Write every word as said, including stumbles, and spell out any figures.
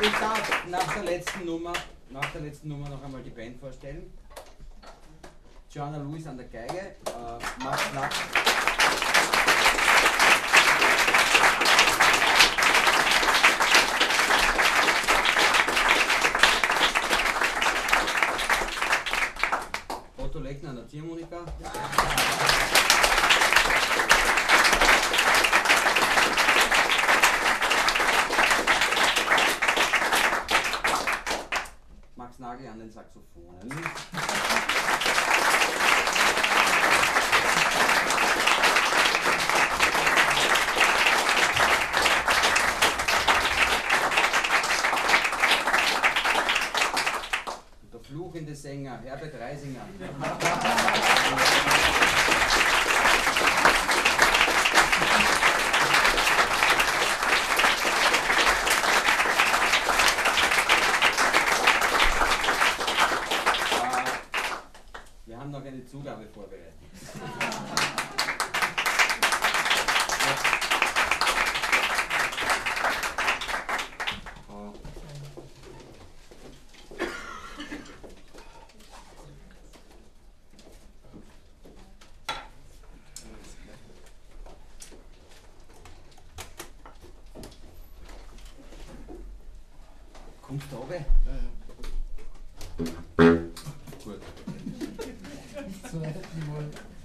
Ich darf nach der letzten Nummer, nach der letzten Nummer noch einmal die Band vorstellen. Joanna Lewis an der Geige, äh, Max Lack. Otto Lechner an der Ziehharmonika. Max Nagel an den Saxophonen. Der fluchende Sänger Herbert Reisinger. Wir haben noch eine Zugabe vorbereitet. Kommst du runter? Ja, ja. Gut. Nicht so weit, die wollen.